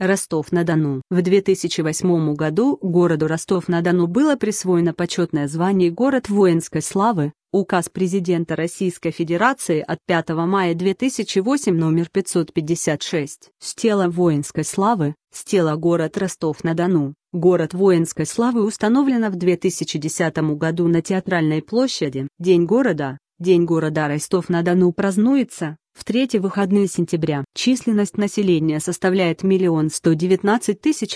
Ростов-на-Дону. В 2008 году городу Ростов-на-Дону было присвоено почетное звание «Город воинской славы», указ президента Российской Федерации от 5 мая 2008 номер 556. Стела воинской славы, стела город Ростов-на-Дону. Город воинской славы установлена в 2010 году на Театральной площади. День города Ростов-на-Дону празднуется в третьи выходные сентября. Численность населения составляет 1 119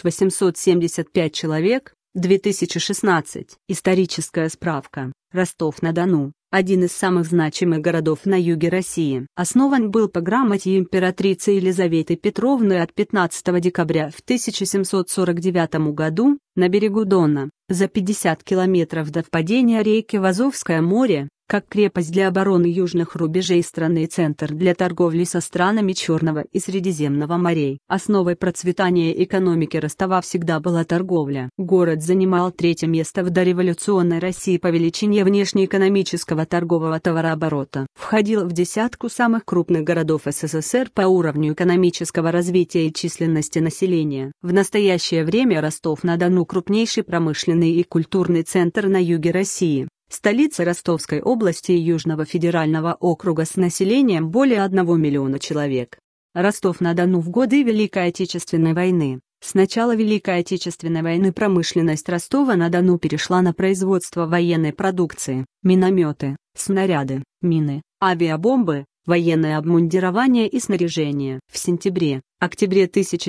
875 человек, 2016. Историческая справка. Ростов-на-Дону – один из самых значимых городов на юге России. Основан был по грамоте императрицы Елизаветы Петровны от 15 декабря в 1749 году, на берегу Дона, за 50 километров до впадения реки в Азовское море, как крепость для обороны южных рубежей страны и центр для торговли со странами Черного и Средиземного морей. Основой процветания экономики Ростова всегда была торговля. Город занимал третье место в дореволюционной России по величине внешнеэкономического торгового товарооборота. Входил в десятку самых крупных городов СССР по уровню экономического развития и численности населения. В настоящее время Ростов-на-Дону – крупнейший промышленный и культурный центр на юге России. Столица Ростовской области и Южного федерального округа с населением более 1 миллиона человек. Ростов-на-Дону в годы Великой Отечественной войны. С начала Великой Отечественной войны промышленность Ростова-на-Дону перешла на производство военной продукции: минометы, снаряды, мины, авиабомбы, военное обмундирование и снаряжение. В сентябре-октябре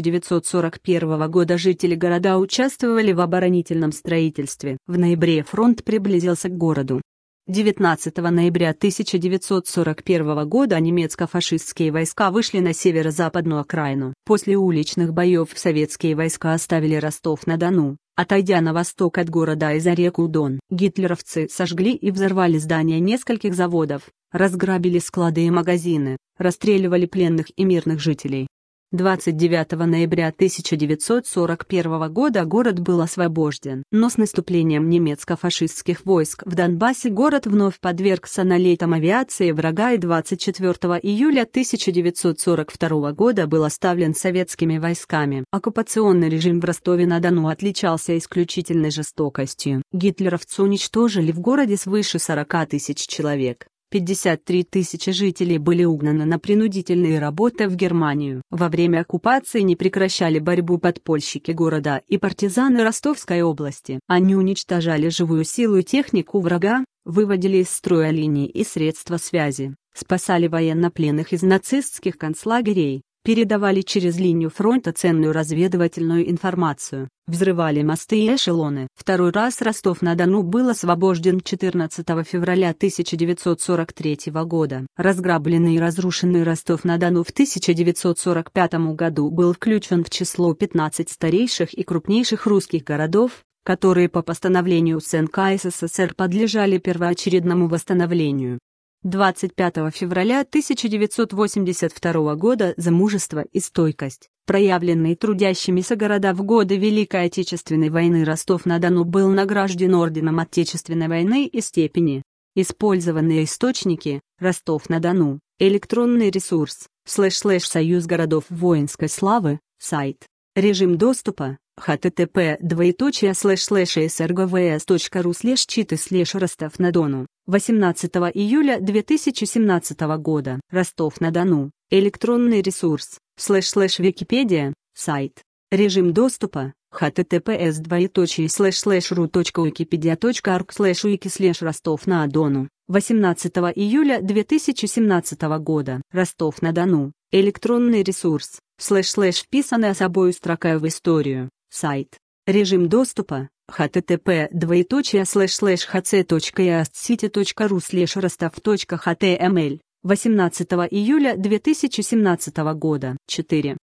1941 года жители города участвовали в оборонительном строительстве. В ноябре фронт приблизился к городу. 19 ноября 1941 года немецко-фашистские войска вышли на северо-западную окраину. После уличных боев советские войска оставили Ростов-на-Дону, отойдя на восток от города и за реку Дон. Гитлеровцы сожгли и взорвали здания нескольких заводов, разграбили склады и магазины, расстреливали пленных и мирных жителей. 29 ноября 1941 года город был освобожден. Но с наступлением немецко-фашистских войск в Донбассе город вновь подвергся налетам авиации врага, и 24 июля 1942 года был оставлен советскими войсками. Оккупационный режим в Ростове-на-Дону отличался исключительной жестокостью. Гитлеровцы уничтожили в городе свыше 40 тысяч человек. 53 тысячи жителей были угнаны на принудительные работы в Германию. Во время оккупации не прекращали борьбу подпольщики города и партизаны Ростовской области. Они уничтожали живую силу и технику врага, выводили из строя линии и средства связи, спасали военнопленных из нацистских концлагерей, передавали через линию фронта ценную разведывательную информацию, взрывали мосты и эшелоны. Второй раз Ростов-на-Дону был освобожден 14 февраля 1943 года. Разграбленный и разрушенный Ростов-на-Дону в 1945 году был включен в число 15 старейших и крупнейших русских городов, которые по постановлению ЦК СССР подлежали первоочередному восстановлению. 25 февраля 1982 года за мужество и стойкость, проявленные трудящимися города в годы Великой Отечественной войны, Ростов-на-Дону был награжден орденом Отечественной войны и степени. Использованные источники: Ростов-на-Дону, электронный ресурс, // Союз городов воинской славы, сайт. Режим доступа: http://srgvs.ru/читы/Ростов-на-Дону. 18 июля 2017 года. Ростов-на-Дону, электронный ресурс, // Википедия, сайт. Режим доступа: https://ru.wikipedia.org/wiki/Ростов-на-Дону. 18 июля 2017 года. Ростов-на-Дону, электронный ресурс, // вписанная собою строка в историю, сайт. Режим доступа: http://hc.eastcity.ru/rostov.html. 18 июля 2017 года. 4.